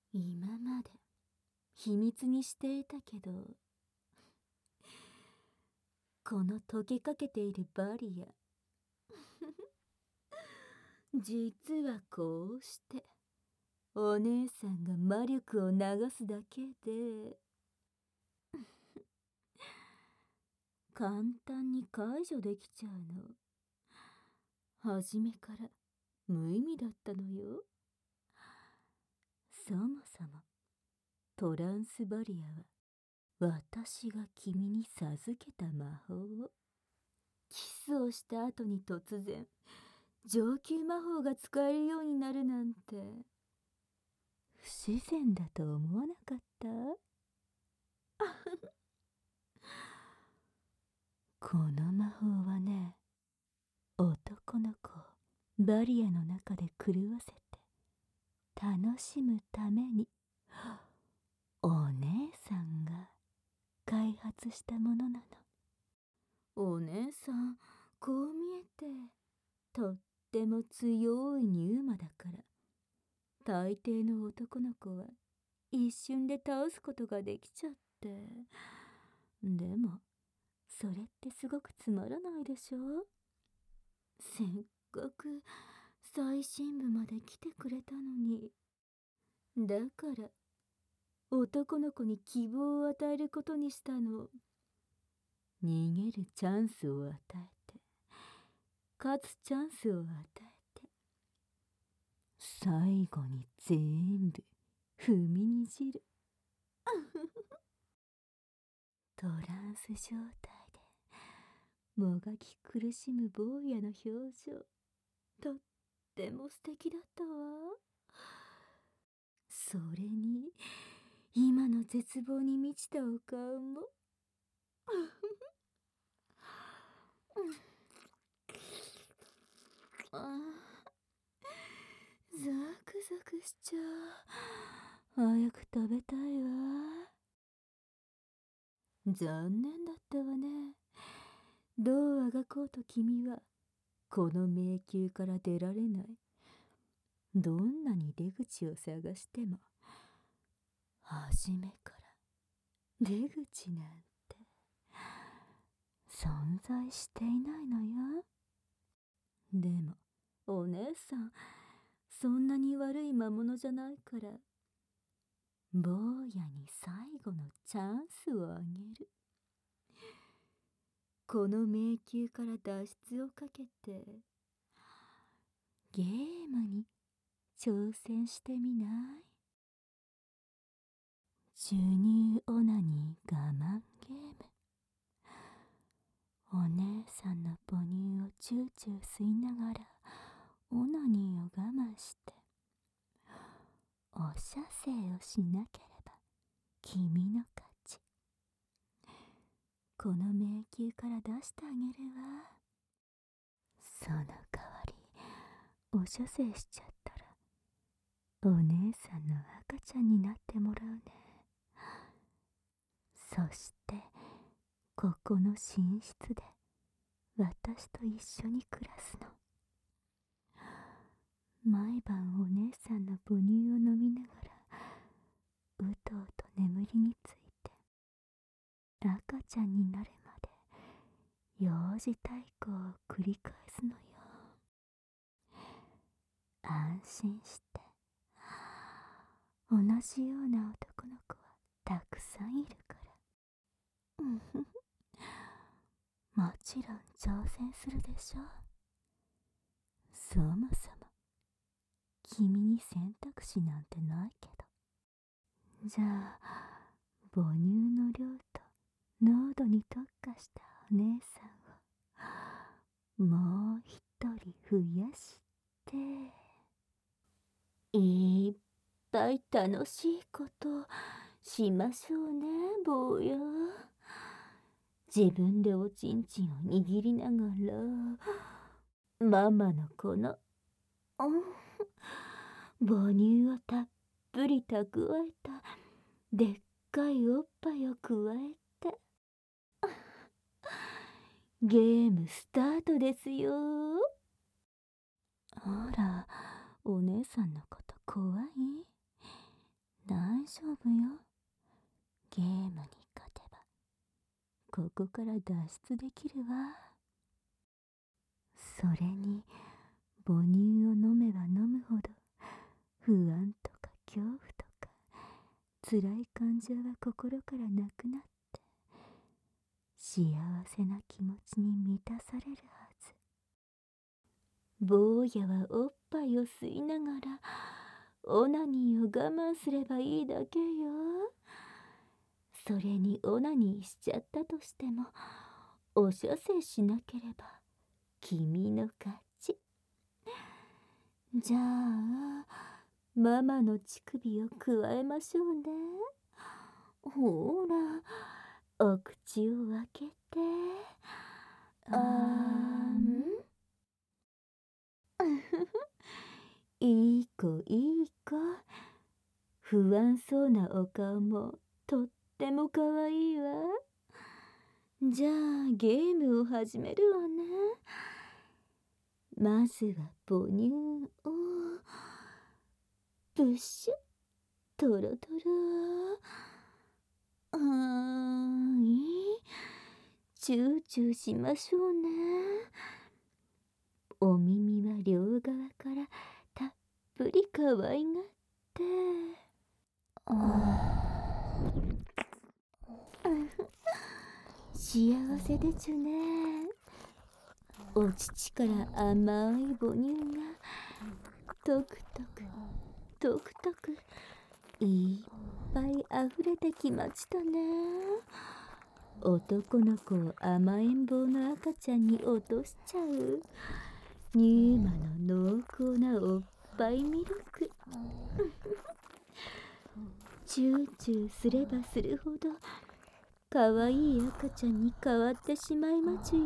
今まで秘密にしていたけど、この溶けかけているバリア、実はこうしてお姉さんが魔力を流すだけで簡単に解除できちゃうの。初めから無意味だったのよ。そもそもトランスバリアは私が君に授けた魔法。キスをした後に突然上級魔法が使えるようになるなんて不自然だと思わなかった？この魔法はね、男の子をバリアの中で狂わせて楽しむためにお姉さんが開発したものなの。お姉さん、こう見えてとっても強いニューマだから、大抵の男の子は一瞬で倒すことができちゃって。でもそれってすごくつまらないでしょ。せっかく最深部まで来てくれたのに。だから男の子に希望を与えることにしたの。逃げるチャンスを与えて、勝つチャンスを与えて、最後に全部踏みにじる。トランス状態でもがき苦しむ坊やの表情、とっても素敵だったわ。それに今の絶望に満ちたお顔もあザクザクしちゃう。早く食べたいわ。残念だったわね。どうあがこうと君はこの迷宮から出られない。どんなに出口を探しても初めから出口なんて存在していないのよ。でもお姉さん、そんなに悪い魔物じゃないから、坊やに最後のチャンスをあげる。この迷宮から脱出をかけてゲームに挑戦してみない？授乳オナニー我慢ゲーム。お姉さんの母乳をチューチュー吸いながらオナニーを我慢してお射精をしなければ君の勝ち。この迷宮から出してあげるわ。その代わりお射精しちゃったらお姉さんの赤ちゃんになってもらうね。そしてここの寝室で私と一緒に暮らすの。毎晩お姉さんの母乳を飲みながらうとうと眠りについて赤ちゃんになるまで幼児対抗を繰り返すのよ。安心して。同じような男の子はたくさんいるから。もちろん挑戦するでしょ。そもそも君に選択肢なんてないけど。じゃあ母乳の量と濃度に特化したお姉さんをもう一人増やしていっぱい楽しいことしましょうね、坊や。自分でおちんちんを握りながらママのこの母乳をたっぷり蓄えたでっかいおっぱいをくわえてゲームスタートですよ。あら、お姉さんのこと怖い？ 丈夫よ。ゲームに勝てばここから脱出できるわ。それに母乳を飲めば飲むほど不安とか恐怖とか辛い感情は心からなくなって幸せな気持ちに満たされるはず。坊やはおっぱいを吸いながらオナニーを我慢すればいいだけよ。それにオナニーしちゃったとしてもお射精しなければ君の勝ち。じゃあママの乳首をくわえましょうね。ほらお口を開けて。いい子いい子。不安そうなお顔もとってもかわいいわ。じゃあゲームを始めるわね。まずは母乳をブッシュトロトロ。チューチューしましょうね。お耳は両側からたっぷりかわいがって。幸せでちゅね。お乳から甘い母乳がトクトクトクトクいっぱいあふれてきましたね。男の子を甘えん坊の赤ちゃんに落としちゃうニューマの濃厚なおっぱいミルク。チューチューすればするほどかわいい赤ちゃんに変わってしまいまちゅよ。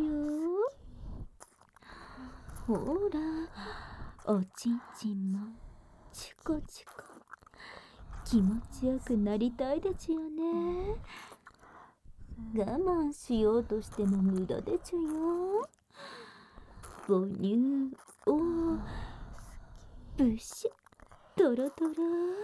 ほらおちんちんもチュコチュコ気持ちよくなりたいでちゅよね。我慢しようとしても無駄でちゅよ。母乳をブッシュトロトロ。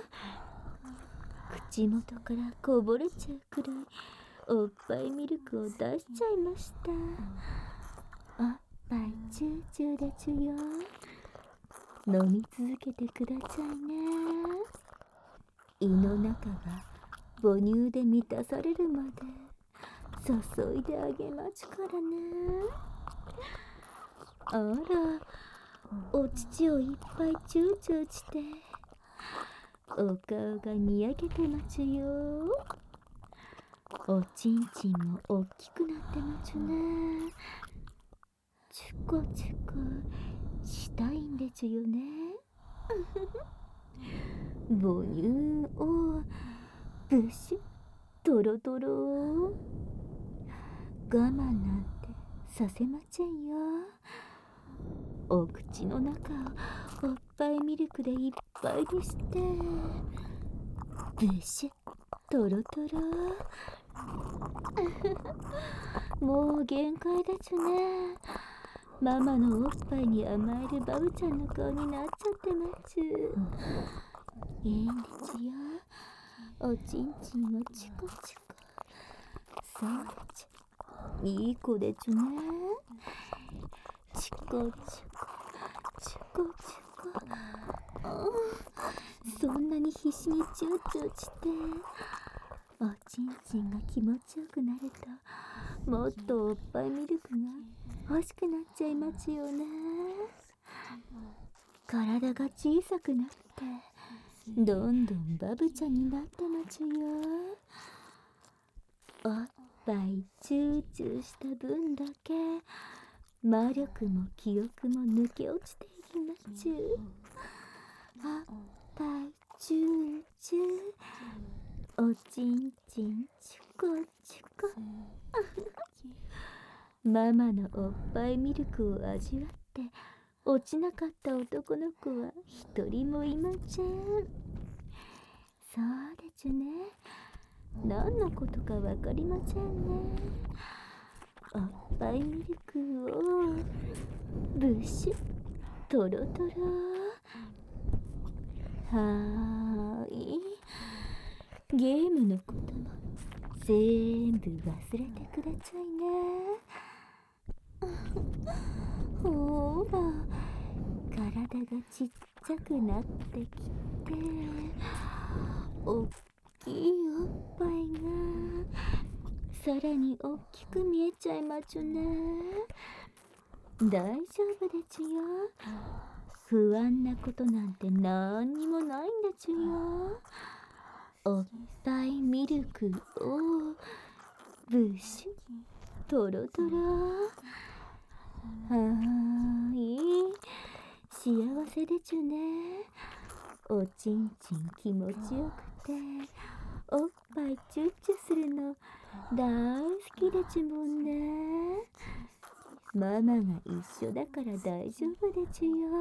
口元からこぼれちゃうくらいおっぱいミルクを出しちゃいました。おっぱいチューチューでちゅよ。飲み続けてくださいね。胃の中が母乳で満たされるまで注いであげまちからね。あらお乳をいっぱいチューチューしてお顔がにやけてまちゅよ。おちんちんもおっきくなってまちゅね。チュコチュコしたいんでちゅよね。母乳をブッシュトロトロ。我慢なんてさせまちぇんよ。お口の中をおっぱいミルクでいっぱいにしてブッシュトロトロ。もう限界でちゅね。ママのおっぱいに甘えるバブちゃんの顔になっちゃってまちゅ。いいんでちゅよ。おちんちんをチコチコ。そうでちゅ。いい子でちゅね。チコチコチコチコ。そんなに必死にチューチューしておちんちんが気持ちよくなるともっとおっぱいミルクが欲しくなっちゃいまちよね。体が小さくなってどんどんバブちゃんになってまちゅよ。おっぱいチューチューした分だけ魔力も記憶も抜け落ちていきまちゅ。おっぱいチューチューおちんちんチュコチュコ。ママのおっぱいミルクを味わって落ちなかった男の子は一人もいません。そうでちゅね。何のことかわかりませんね。おっぱいミルクをブッシュトロトロ。はーいゲームのことも全部忘れてくださいね。ほら、体がちっちゃくなってきて、おっきいおっぱいがさらに大きく見えちゃいまちゅね。大丈夫でちゅよ。不安なことなんてなんにもないんだちゅよ。おっぱいミルクをブッシュトロトロ。はい、幸せでちゅね。おちんちん気持ちよくておっぱいチュッチュするの大好きでちゅもんね。ママが一緒だから大丈夫でちゅよ。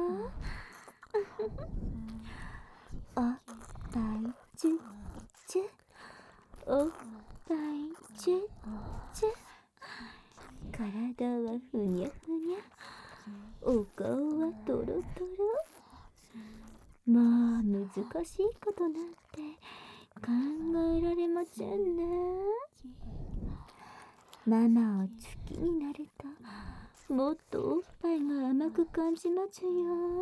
おっぱいチュッチュ、おっぱいチュッチュ。体はふにゃふにゃ、お顔はトロトロ。まあ難しいことなんて考えられませんね。ママを好きになるともっとおっぱいが甘く感じまちゅよ。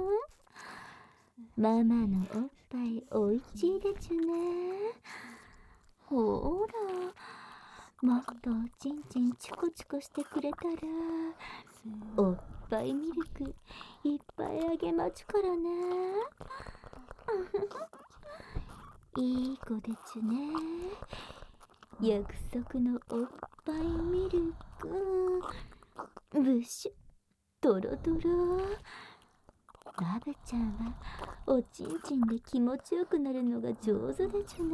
ママのおっぱいおいしいでちゅね。ほら、もっとおちんちんチコチコしてくれたらおっぱいミルクいっぱいあげまちゅからね。いい子でちゅね。約束のおっぱいミルクブッシュトロトロ。ラブちゃんはおちんちんで気持ちよくなるのが上手でちゅね。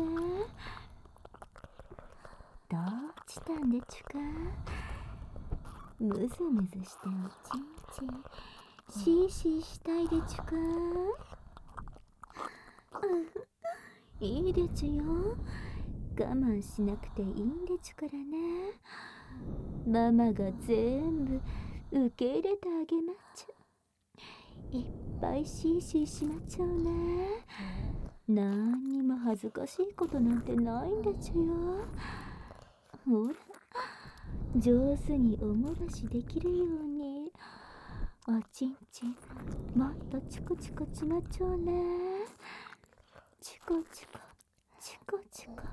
どうしたんでちゅか。ムズムズしておちんちんシーシーしたいでちゅか。いいでちゅよ。我慢しなくていいんでちゅからね。ママが全部受け入れてあげまちゅ。いっぱいシーシーしまちょうね。なんにも恥ずかしいことなんてないんでちゅよ。ほら、上手におもらしできるようにおちんちんもっとチコチコちまちょうね。チコチコチコチコ。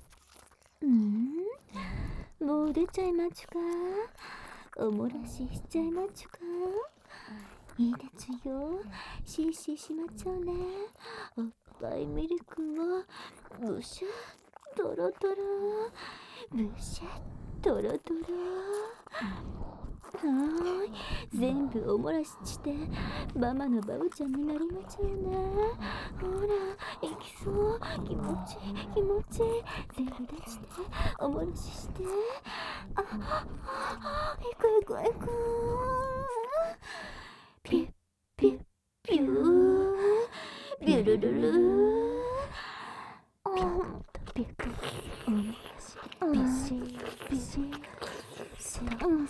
もう出ちゃいまちゅか。おもらししちゃいまちゅか。いいでちゅよ。シーシーしまちょうね。おっぱいミルクをブシュットロトロ、ブシュットロトロ。はーい、全部おもらししてママのバブちゃんになりまちゅうね。ほら、いきそう。気持ちいい気持ちいい。全部出しておもらしして。あ、いくいくいく。ピュッピュッピュービュルルルー。ピュッピュッおもらしビシビシシシ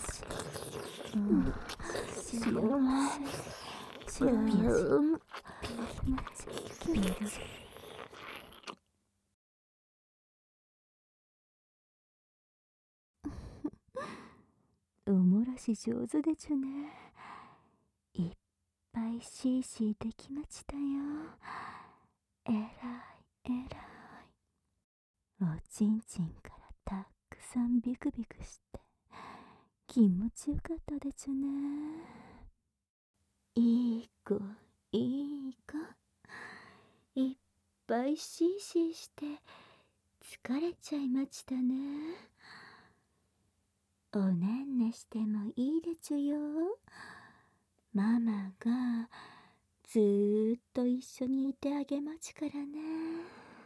おもらし上手でちゅね。いっぱいシーシーできましたよ。えらいえらい。おちんちんからたくさんビクビクして気持ちよかったでちゅね。いい子いい子。いっぱいシーシーして疲れちゃいましたね。おねんねしてもいいでちゅよ。ママがずーっと一緒にいてあげまちからね。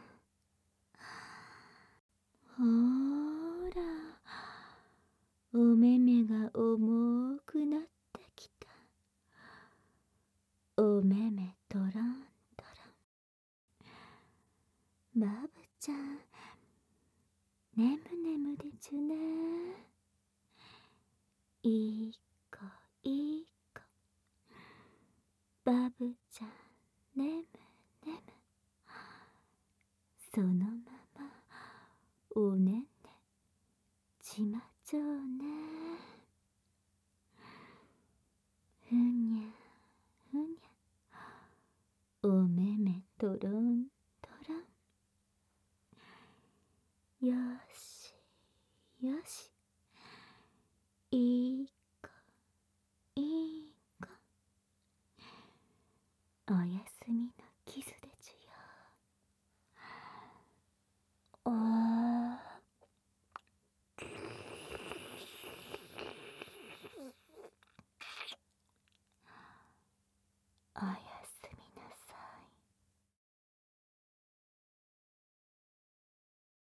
ほーら、お目目が重くなってきた。お目目トロントロン。バブちゃん、ねむねむでちゅね。いい子いい子。バブちゃん、ねむねむ。そのままおねんねちまちょうね。ふにゃふにゃ、おめめとろんとろん。よしよし、いい子いい子、おやすみのキスでちゅよ。あ